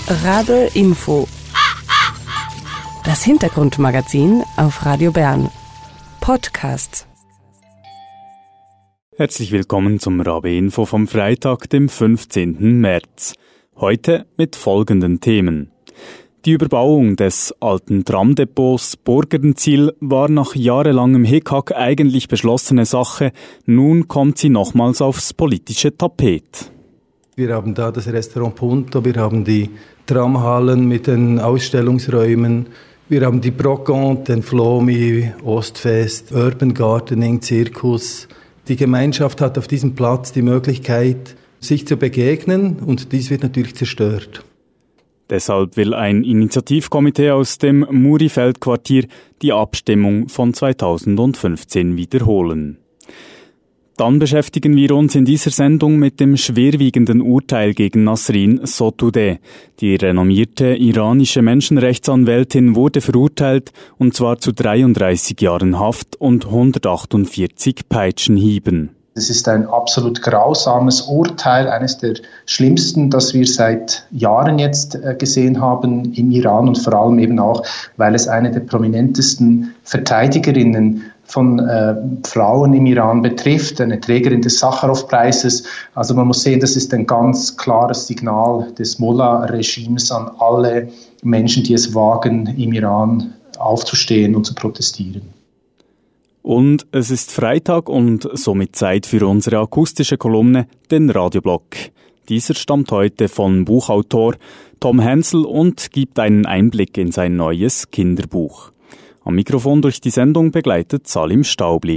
Rabe Info. Das Hintergrundmagazin auf Radio Bern. Podcast. Herzlich willkommen zum Rabe Info vom Freitag, dem 15. März. Heute mit folgenden Themen. Die Überbauung des alten Tramdepots Burgerdenziel war nach jahrelangem Hickhack eigentlich beschlossene Sache. Nun kommt sie nochmals aufs politische Tapet. Wir haben da das Restaurant Punto, wir haben die Tramhallen mit den Ausstellungsräumen, wir haben die Brocante, den Flomi, Ostfest, Urban Gardening, Zirkus. Die Gemeinschaft hat auf diesem Platz die Möglichkeit, sich zu begegnen, und dies wird natürlich zerstört. Deshalb will ein Initiativkomitee aus dem Murifeldquartier die Abstimmung von 2015 wiederholen. Dann beschäftigen wir uns in dieser Sendung mit dem schwerwiegenden Urteil gegen Nasrin Sotoudeh. Die renommierte iranische Menschenrechtsanwältin wurde verurteilt, und zwar zu 33 Jahren Haft und 148 Peitschenhieben. Es ist ein absolut grausames Urteil, eines der schlimmsten, das wir seit Jahren jetzt gesehen haben im Iran, und vor allem eben auch, weil es eine der prominentesten Verteidigerinnen von Frauen im Iran betrifft, eine Trägerin des Sacharow-Preises. Also man muss sehen, das ist ein ganz klares Signal des Mullah-Regimes an alle Menschen, die es wagen, im Iran aufzustehen und zu protestieren. Und es ist Freitag und somit Zeit für unsere akustische Kolumne, den Radioblog. Dieser stammt heute von Buchautor Tom Hensel und gibt einen Einblick in sein neues Kinderbuch. Am Mikrofon durch die Sendung begleitet Salim Staubli.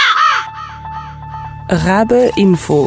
Rabe Info.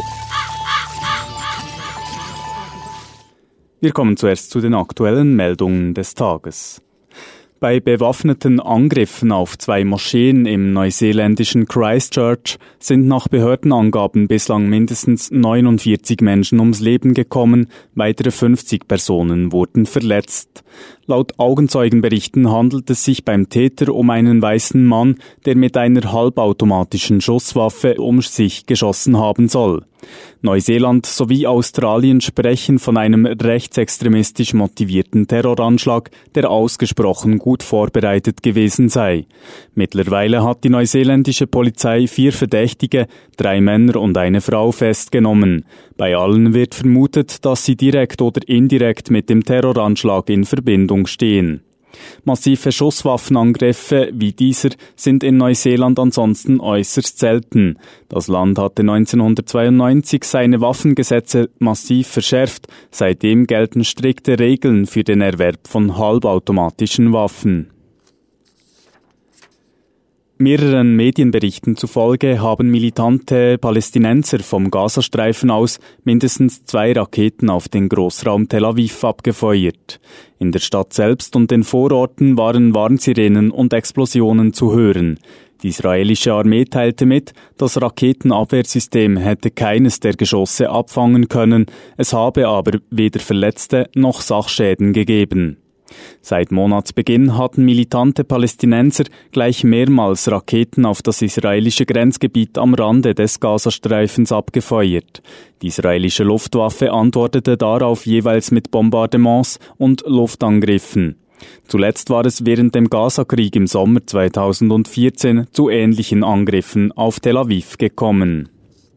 Wir kommen zuerst zu den aktuellen Meldungen des Tages. Bei bewaffneten Angriffen auf 2 Moscheen im neuseeländischen Christchurch sind nach Behördenangaben bislang mindestens 49 Menschen ums Leben gekommen, weitere 50 Personen wurden verletzt. Laut Augenzeugenberichten handelt es sich beim Täter um einen weißen Mann, der mit einer halbautomatischen Schusswaffe um sich geschossen haben soll. Neuseeland sowie Australien sprechen von einem rechtsextremistisch motivierten Terroranschlag, der ausgesprochen gut vorbereitet gewesen sei. Mittlerweile hat die neuseeländische Polizei 4 Verdächtige, 3 Männer und eine Frau festgenommen. Bei allen wird vermutet, dass sie direkt oder indirekt mit dem Terroranschlag in Verbindung stehen. Massive Schusswaffenangriffe wie dieser sind in Neuseeland ansonsten äußerst selten. Das Land hatte 1992 seine Waffengesetze massiv verschärft. Seitdem gelten strikte Regeln für den Erwerb von halbautomatischen Waffen. Mehreren Medienberichten zufolge haben militante Palästinenser vom Gazastreifen aus mindestens 2 Raketen auf den Großraum Tel Aviv abgefeuert. In der Stadt selbst und den Vororten waren Warnsirenen und Explosionen zu hören. Die israelische Armee teilte mit, das Raketenabwehrsystem hätte keines der Geschosse abfangen können, es habe aber weder Verletzte noch Sachschäden gegeben. Seit Monatsbeginn hatten militante Palästinenser gleich mehrmals Raketen auf das israelische Grenzgebiet am Rande des Gazastreifens abgefeuert. Die israelische Luftwaffe antwortete darauf jeweils mit Bombardements und Luftangriffen. Zuletzt war es während dem Gazakrieg im Sommer 2014 zu ähnlichen Angriffen auf Tel Aviv gekommen.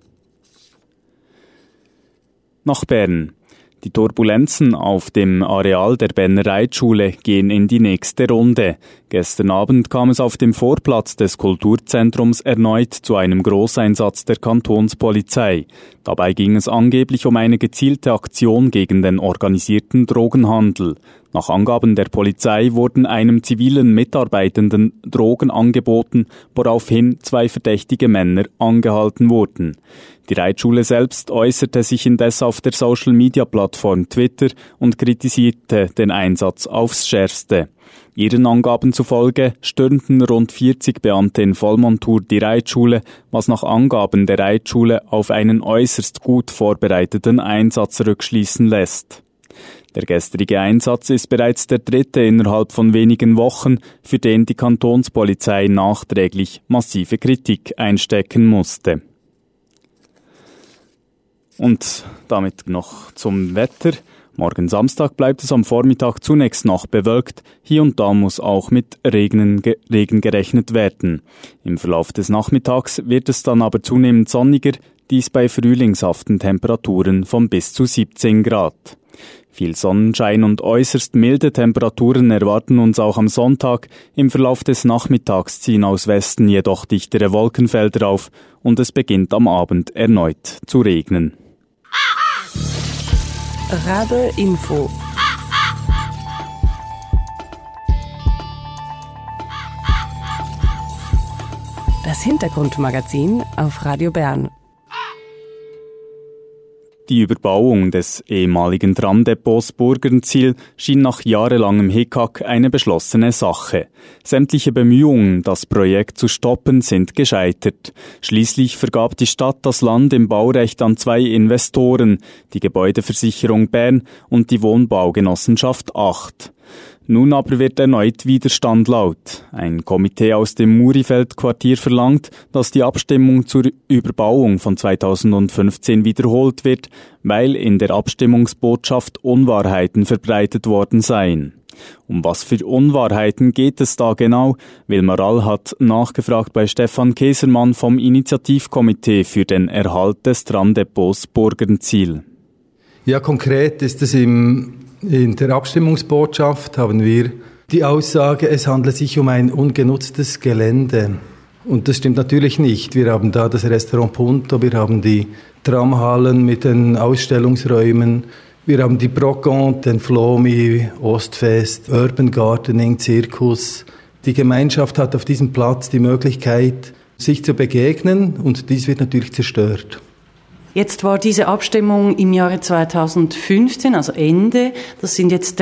Nach Bern. Die Turbulenzen auf dem Areal der Berner Reitschule gehen in die nächste Runde. Gestern Abend kam es auf dem Vorplatz des Kulturzentrums erneut zu einem Großeinsatz der Kantonspolizei. Dabei ging es angeblich um eine gezielte Aktion gegen den organisierten Drogenhandel. Nach Angaben der Polizei wurden einem zivilen Mitarbeitenden Drogen angeboten, woraufhin 2 verdächtige Männer angehalten wurden. Die Reitschule selbst äußerte sich indes auf der Social-Media-Plattform Twitter und kritisierte den Einsatz aufs Schärfste. Ihren Angaben zufolge stürmten rund 40 Beamte in Vollmontur die Reitschule, was nach Angaben der Reitschule auf einen äußerst gut vorbereiteten Einsatz rückschließen lässt. Der gestrige Einsatz ist bereits der 3. innerhalb von wenigen Wochen, für den die Kantonspolizei nachträglich massive Kritik einstecken musste. Und damit noch zum Wetter. Morgen Samstag bleibt es am Vormittag zunächst noch bewölkt, hier und da muss auch mit Regen gerechnet werden. Im Verlauf des Nachmittags wird es dann aber zunehmend sonniger, dies bei frühlingshaften Temperaturen von bis zu 17 Grad. Viel Sonnenschein und äußerst milde Temperaturen erwarten uns auch am Sonntag. Im Verlauf des Nachmittags ziehen aus Westen jedoch dichtere Wolkenfelder auf und es beginnt am Abend erneut zu regnen. Rabe Info. Das Hintergrundmagazin auf Radio Bern. Die Überbauung des ehemaligen Tramdepots Burgenziel schien nach jahrelangem Hickhack eine beschlossene Sache. Sämtliche Bemühungen, das Projekt zu stoppen, sind gescheitert. Schließlich vergab die Stadt das Land im Baurecht an 2 Investoren, die Gebäudeversicherung Bern und die Wohnbaugenossenschaft 8. Nun aber wird erneut Widerstand laut. Ein Komitee aus dem Murifeld-Quartier verlangt, dass die Abstimmung zur Überbauung von 2015 wiederholt wird, weil in der Abstimmungsbotschaft Unwahrheiten verbreitet worden seien. Um was für Unwahrheiten geht es da genau? Wilmar All hat nachgefragt bei Stefan Kesermann vom Initiativkomitee für den Erhalt des Tramdepots Burgenziel. Ja, konkret ist es in der Abstimmungsbotschaft haben wir die Aussage, es handelt sich um ein ungenutztes Gelände. Und das stimmt natürlich nicht. Wir haben da das Restaurant Punto, wir haben die Tramhallen mit den Ausstellungsräumen, wir haben die Brocon, den Flomi, Ostfest, Urban Gardening, Zirkus. Die Gemeinschaft hat auf diesem Platz die Möglichkeit, sich zu begegnen und dies wird natürlich zerstört. Jetzt war diese Abstimmung im Jahre 2015, also Ende. Das sind jetzt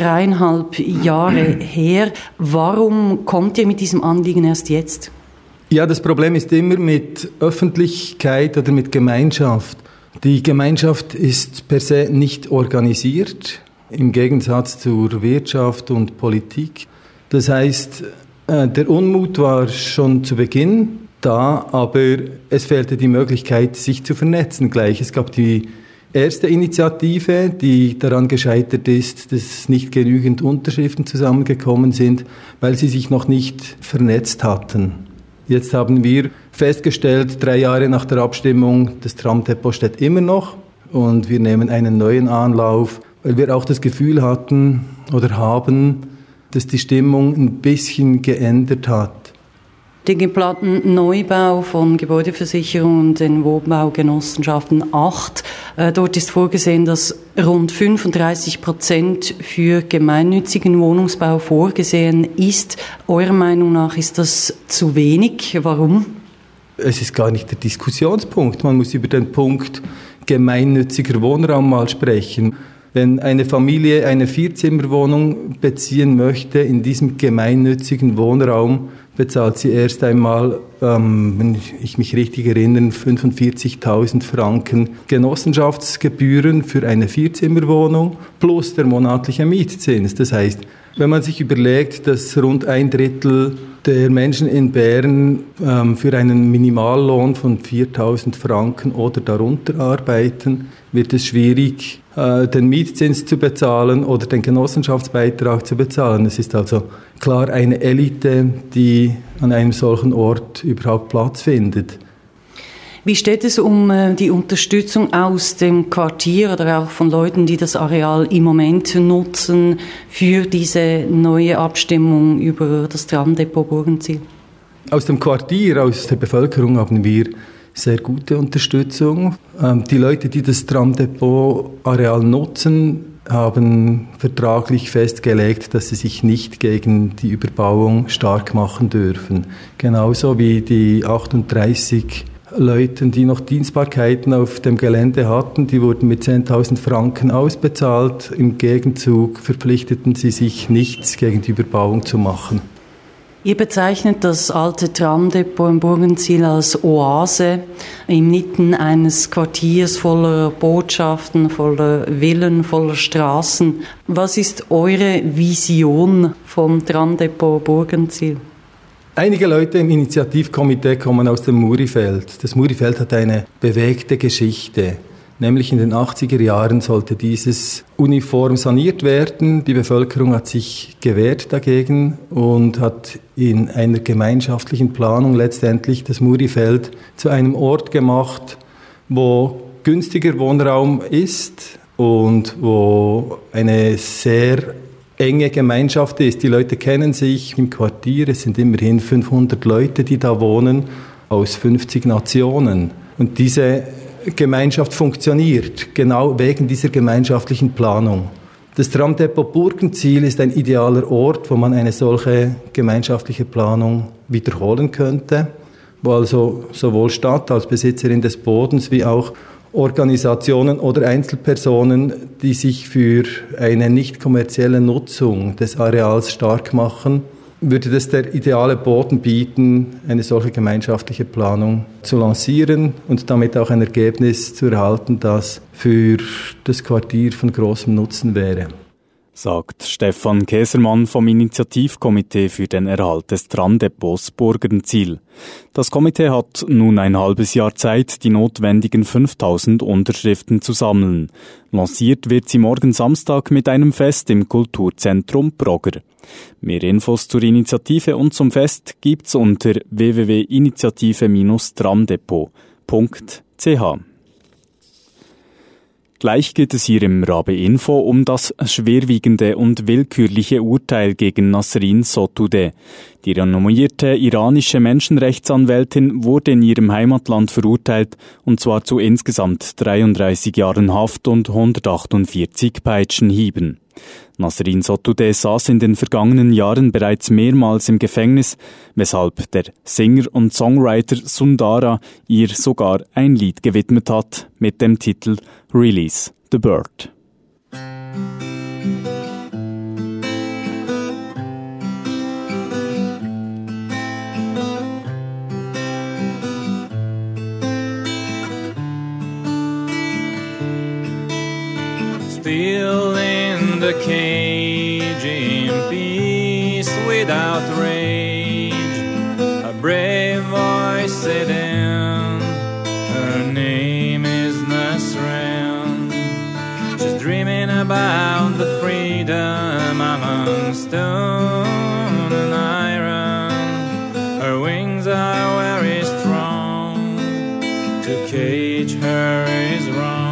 3,5 Jahre her. Warum kommt ihr mit diesem Anliegen erst jetzt? Ja, das Problem ist immer mit Öffentlichkeit oder mit Gemeinschaft. Die Gemeinschaft ist per se nicht organisiert, im Gegensatz zur Wirtschaft und Politik. Das heißt, der Unmut war schon zu Beginn da, aber es fehlte die Möglichkeit, sich zu vernetzen gleich. Es gab die erste Initiative, die daran gescheitert ist, dass nicht genügend Unterschriften zusammengekommen sind, weil sie sich noch nicht vernetzt hatten. Jetzt haben wir festgestellt, 3 Jahre nach der Abstimmung, das Tramdepot steht immer noch und wir nehmen einen neuen Anlauf, weil wir auch das Gefühl hatten oder haben, dass die Stimmung ein bisschen geändert hat. Den geplanten Neubau von Gebäudeversicherung und den Wohnbaugenossenschaften 8. Dort ist vorgesehen, dass rund 35% für gemeinnützigen Wohnungsbau vorgesehen ist. Eurer Meinung nach ist das zu wenig? Warum? Es ist gar nicht der Diskussionspunkt. Man muss über den Punkt gemeinnütziger Wohnraum mal sprechen. Wenn eine Familie eine 4-Zimmer-Wohnung beziehen möchte, in diesem gemeinnützigen Wohnraum bezahlt sie erst einmal, wenn ich mich richtig erinnere, 45.000 Franken Genossenschaftsgebühren für eine 4-Zimmer-Wohnung plus der monatliche Mietzins. Das heißt, wenn man sich überlegt, dass rund 1/3 der Menschen in Bern für einen Minimallohn von 4.000 Franken oder darunter arbeiten, wird es schwierig, den Mietzins zu bezahlen oder den Genossenschaftsbeitrag zu bezahlen. Es ist also klar eine Elite, die an einem solchen Ort überhaupt Platz findet. Wie steht es um die Unterstützung aus dem Quartier oder auch von Leuten, die das Areal im Moment nutzen für diese neue Abstimmung über das Tramdepot Burgenziel? Aus dem Quartier, aus der Bevölkerung haben wir sehr gute Unterstützung. Die Leute, die das Tramdepot-Areal nutzen, haben vertraglich festgelegt, dass sie sich nicht gegen die Überbauung stark machen dürfen. Genauso wie die 38 Leuten, die noch Dienstbarkeiten auf dem Gelände hatten, die wurden mit 10.000 Franken ausbezahlt. Im Gegenzug verpflichteten sie sich, nichts gegen die Überbauung zu machen. Ihr bezeichnet das alte Tramdepot im Burgenziel als Oase inmitten eines Quartiers voller Botschaften, voller Villen, voller Straßen. Was ist eure Vision vom Tramdepot Burgenziel? Einige Leute im Initiativkomitee kommen aus dem Murifeld. Das Murifeld hat eine bewegte Geschichte. Nämlich in den 80er Jahren sollte dieses Uniform saniert werden. Die Bevölkerung hat sich gewehrt dagegen und hat in einer gemeinschaftlichen Planung letztendlich das Murifeld zu einem Ort gemacht, wo günstiger Wohnraum ist und wo eine sehr enge Gemeinschaft ist. Die Leute kennen sich im Quartier. Es sind immerhin 500 Leute, die da wohnen, aus 50 Nationen. Und diese Gemeinschaft funktioniert, genau wegen dieser gemeinschaftlichen Planung. Das Tramdepot Burgenziel ist ein idealer Ort, wo man eine solche gemeinschaftliche Planung wiederholen könnte, wo also sowohl Stadt als Besitzerin des Bodens wie auch Organisationen oder Einzelpersonen, die sich für eine nicht kommerzielle Nutzung des Areals stark machen, würde das der ideale Boden bieten, eine solche gemeinschaftliche Planung zu lancieren und damit auch ein Ergebnis zu erhalten, das für das Quartier von großem Nutzen wäre. Sagt Stefan Käsermann vom Initiativkomitee für den Erhalt des Tramdepots Burgenziel. Das Komitee hat nun ein halbes Jahr Zeit, die notwendigen 5000 Unterschriften zu sammeln. Lanciert wird sie morgen Samstag mit einem Fest im Kulturzentrum Brogger. Mehr Infos zur Initiative und zum Fest gibt's unter www.initiative-tramdepot.ch. Gleich geht es hier im Rabe Info um das schwerwiegende und willkürliche Urteil gegen Nasrin Sotoudeh. Die renommierte iranische Menschenrechtsanwältin wurde in ihrem Heimatland verurteilt, und zwar zu insgesamt 33 Jahren Haft und 148 Peitschenhieben. Nasrin Sotoudeh saß in den vergangenen Jahren bereits mehrmals im Gefängnis, weshalb der Singer und Songwriter Sundara ihr sogar ein Lied gewidmet hat mit dem Titel Release the Bird. Still in the cage, in peace without rage, a brave voice said in, her name is Nasrin. She's dreaming about the freedom among stone and iron. Her wings are very strong, to cage her is wrong.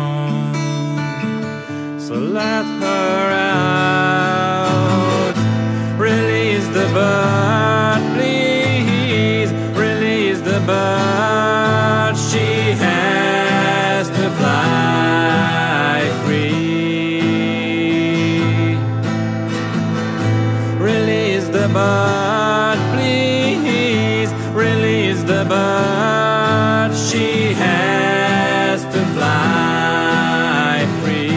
So let her out, release the bird, please, release the bird. She has to fly free. Release the bird, please, release the bird. She has to fly free.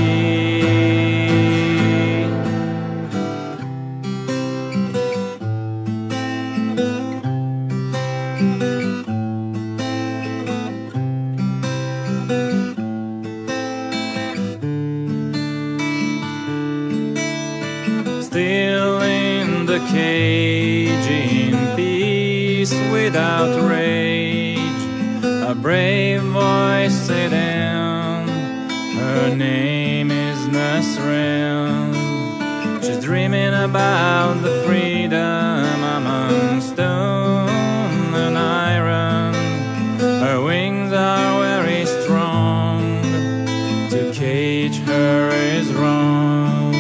Still in the cage, in peace without rage, a brave voice said in, her name is Nasrin. She's dreaming about the freedom among stone and iron. Her wings are very strong, to cage her is wrong.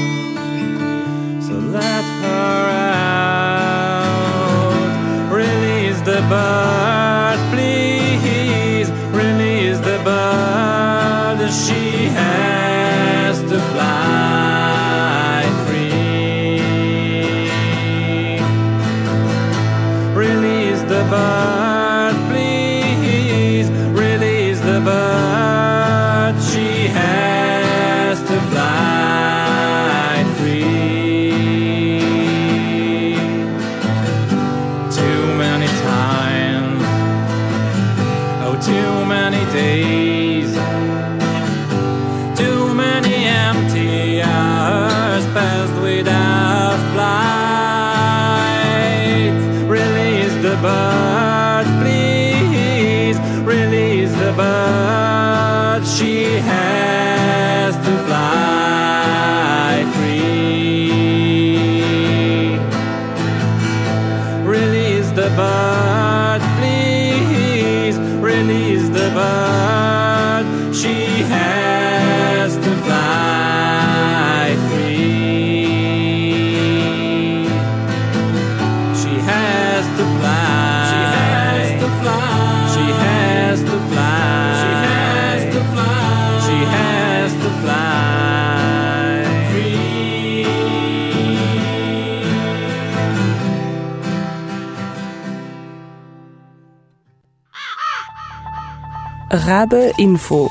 So let her out, release the bird, please, release the bird. She has to fly free. Release the bird, please, release the bird. She has to fly free. Too many times Rabe Info.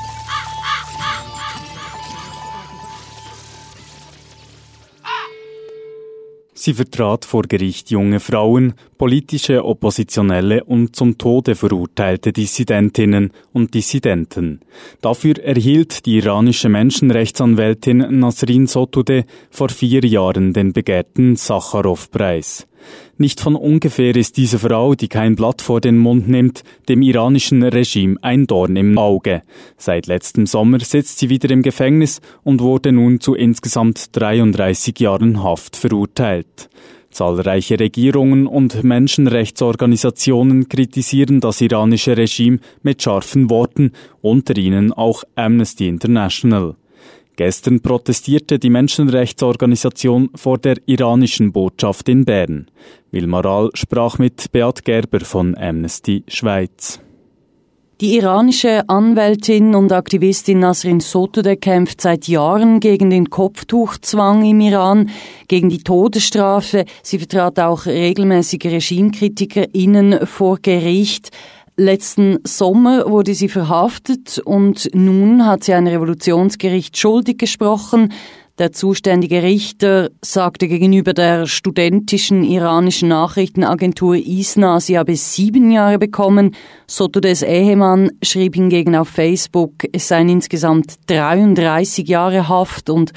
Sie vertrat vor Gericht junge Frauen, politische Oppositionelle und zum Tode verurteilte Dissidentinnen und Dissidenten. Dafür erhielt die iranische Menschenrechtsanwältin Nasrin Sotoudeh vor 4 Jahren den begehrten Sacharow-Preis. Nicht von ungefähr ist diese Frau, die kein Blatt vor den Mund nimmt, dem iranischen Regime ein Dorn im Auge. Seit letztem Sommer sitzt sie wieder im Gefängnis und wurde nun zu insgesamt 33 Jahren Haft verurteilt. Zahlreiche Regierungen und Menschenrechtsorganisationen kritisieren das iranische Regime mit scharfen Worten, unter ihnen auch Amnesty International. Gestern protestierte die Menschenrechtsorganisation vor der iranischen Botschaft in Bern. Wilma Rahl sprach mit Beat Gerber von Amnesty Schweiz. Die iranische Anwältin und Aktivistin Nasrin Sotoudeh kämpft seit Jahren gegen den Kopftuchzwang im Iran, gegen die Todesstrafe. Sie vertrat auch regelmäßig RegimekritikerInnen vor Gericht. Letzten Sommer wurde sie verhaftet und nun hat sie ein Revolutionsgericht schuldig gesprochen. Der zuständige Richter sagte gegenüber der studentischen iranischen Nachrichtenagentur ISNA, sie habe 7 Jahre bekommen. Sotoudehs Ehemann schrieb hingegen auf Facebook, es seien insgesamt 33 Jahre Haft und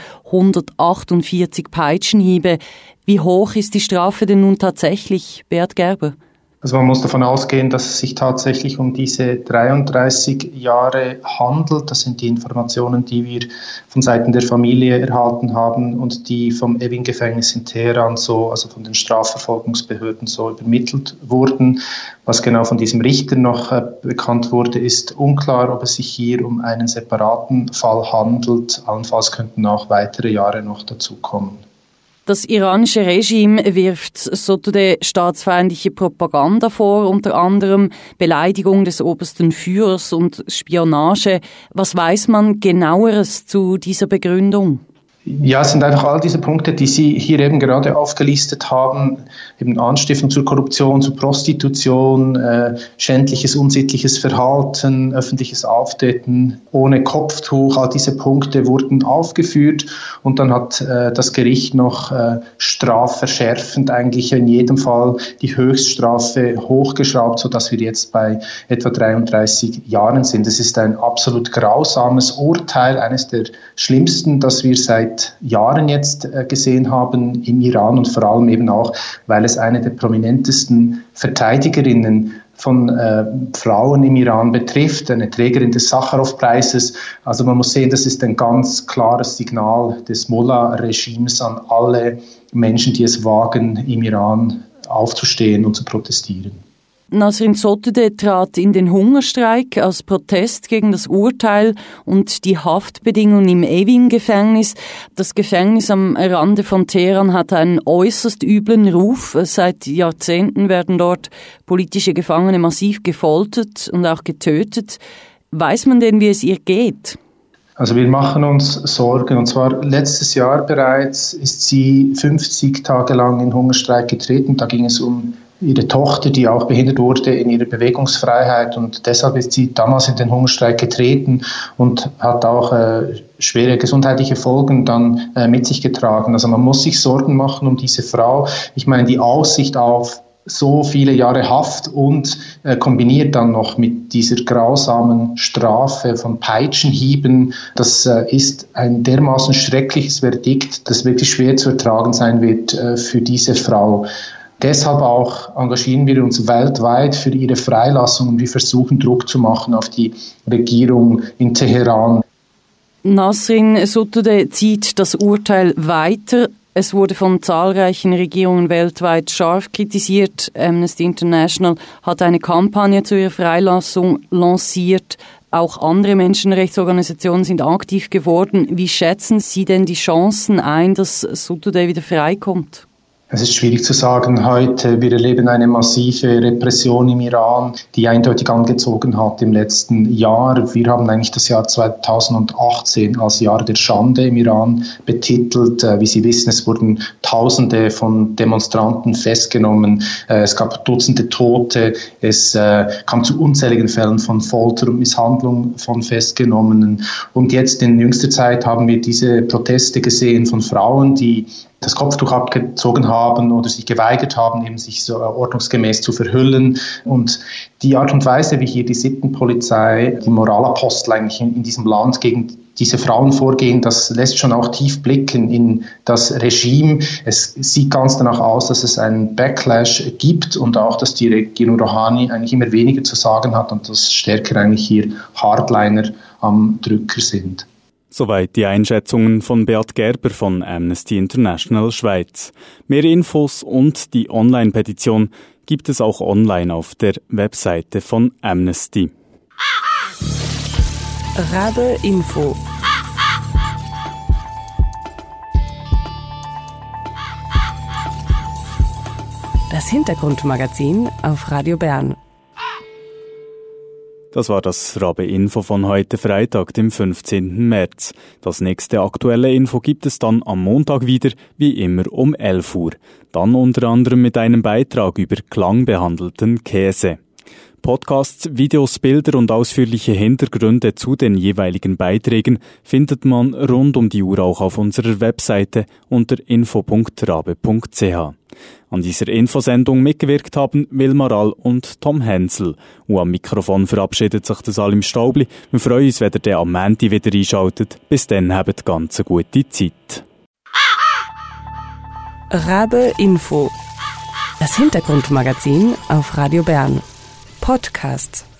148 Peitschenhiebe. Wie hoch ist die Strafe denn nun tatsächlich, Beat Gerber? Also man muss davon ausgehen, dass es sich tatsächlich um diese 33 Jahre handelt. Das sind die Informationen, die wir von Seiten der Familie erhalten haben und die vom Evin-Gefängnis in Teheran also von den Strafverfolgungsbehörden so übermittelt wurden. Was genau von diesem Richter noch bekannt wurde, ist unklar, ob es sich hier um einen separaten Fall handelt. Allenfalls könnten auch weitere Jahre noch dazukommen. Das iranische Regime wirft Sotoudeh staatsfeindliche Propaganda vor, unter anderem Beleidigung des obersten Führers und Spionage. Was weiß man genaueres zu dieser Begründung? Ja, es sind einfach all diese Punkte, die Sie hier eben gerade aufgelistet haben, eben Anstiftung zur Korruption, zur Prostitution, schändliches, unsittliches Verhalten, öffentliches Auftreten ohne Kopftuch, all diese Punkte wurden aufgeführt und dann hat das Gericht noch strafverschärfend eigentlich in jedem Fall die Höchststrafe hochgeschraubt, sodass wir jetzt bei etwa 33 Jahren sind. Es ist ein absolut grausames Urteil, eines der schlimmsten, das wir seit Jahren jetzt gesehen haben im Iran und vor allem eben auch, weil es eine der prominentesten Verteidigerinnen von Frauen im Iran betrifft, eine Trägerin des Sacharow-Preises. Also man muss sehen, das ist ein ganz klares Signal des Mullah-Regimes an alle Menschen, die es wagen, im Iran aufzustehen und zu protestieren. Nasrin Sotoudeh trat in den Hungerstreik als Protest gegen das Urteil und die Haftbedingungen im Evin-Gefängnis. Das Gefängnis am Rande von Teheran hat einen äußerst üblen Ruf. Seit Jahrzehnten werden dort politische Gefangene massiv gefoltert und auch getötet. Weiß man denn, wie es ihr geht? Also wir machen uns Sorgen, und zwar letztes Jahr bereits ist sie 50 Tage lang in Hungerstreik getreten. Da ging es um ihre Tochter, die auch behindert wurde in ihrer Bewegungsfreiheit, und deshalb ist sie damals in den Hungerstreik getreten und hat auch schwere gesundheitliche Folgen dann mit sich getragen. Also man muss sich Sorgen machen um diese Frau. Ich meine, die Aussicht auf so viele Jahre Haft und kombiniert dann noch mit dieser grausamen Strafe von Peitschenhieben, das ist ein dermaßen schreckliches Verdikt, das wirklich schwer zu ertragen sein wird für diese Frau. Deshalb auch engagieren wir uns weltweit für ihre Freilassung und wir versuchen Druck zu machen auf die Regierung in Teheran. Nasrin Sotoudeh zieht das Urteil weiter. Es wurde von zahlreichen Regierungen weltweit scharf kritisiert. Amnesty International hat eine Kampagne zu ihrer Freilassung lanciert. Auch andere Menschenrechtsorganisationen sind aktiv geworden. Wie schätzen Sie denn die Chancen ein, dass Sotoudeh wieder freikommt? Es ist schwierig zu sagen heute. Wir erleben eine massive Repression im Iran, die eindeutig angezogen hat im letzten Jahr. Wir haben eigentlich das Jahr 2018 als Jahr der Schande im Iran betitelt. Wie Sie wissen, es wurden Tausende von Demonstranten festgenommen. Es gab Dutzende Tote. Es kam zu unzähligen Fällen von Folter und Misshandlung von Festgenommenen. Und jetzt in jüngster Zeit haben wir diese Proteste gesehen von Frauen, die das Kopftuch abgezogen haben oder sich geweigert haben, eben sich so ordnungsgemäß zu verhüllen. Und die Art und Weise, wie hier die Sittenpolizei, die Moralapostel eigentlich in diesem Land gegen diese Frauen vorgehen, das lässt schon auch tief blicken in das Regime. Es sieht ganz danach aus, dass es einen Backlash gibt und auch, dass die Regierung Rouhani eigentlich immer weniger zu sagen hat und dass stärker eigentlich hier Hardliner am Drücker sind. Soweit die Einschätzungen von Beat Gerber von Amnesty International Schweiz. Mehr Infos und die Online-Petition gibt es auch online auf der Webseite von Amnesty. Rabe Info. Das Hintergrundmagazin auf Radio Bern. Das war das Rabe Info von heute Freitag, dem 15. März. Das nächste aktuelle Info gibt es dann am Montag wieder, wie immer um 11 Uhr. Dann unter anderem mit einem Beitrag über klangbehandelten Käse. Podcasts, Videos, Bilder und ausführliche Hintergründe zu den jeweiligen Beiträgen findet man rund um die Uhr auch auf unserer Webseite unter info.rabe.ch. An dieser Infosendung mitgewirkt haben Wilmar All und Tom Hensel. Und am Mikrofon verabschiedet sich das Salim Staubli. Wir freuen uns, wenn ihr am Montag wieder einschaltet. Bis dann habt ganz eine gute Zeit. Rabe Info. Das Hintergrundmagazin auf Radio Bern. Podcasts.